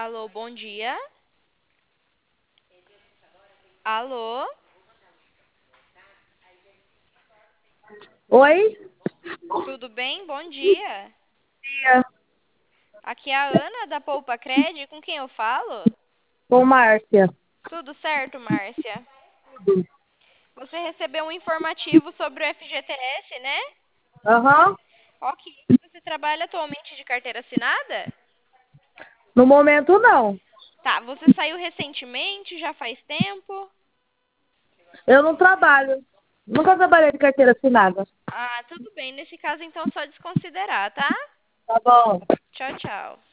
Alô, bom dia. Alô? Oi? Tudo bem? Bom dia. Dia. Aqui é a Ana da Poupa Cred. Com quem eu falo? Sou Márcia. Tudo certo, Márcia? Você recebeu um informativo sobre o FGTS, né? Aham. Ok. Você trabalha atualmente de carteira assinada? No momento, não. Tá. Você saiu recentemente? Já faz tempo? Eu não trabalho. Nunca trabalhei de carteira assinada. Ah, tudo bem. Nesse caso, então, só desconsiderar, tá? Tá bom. Tchau, tchau.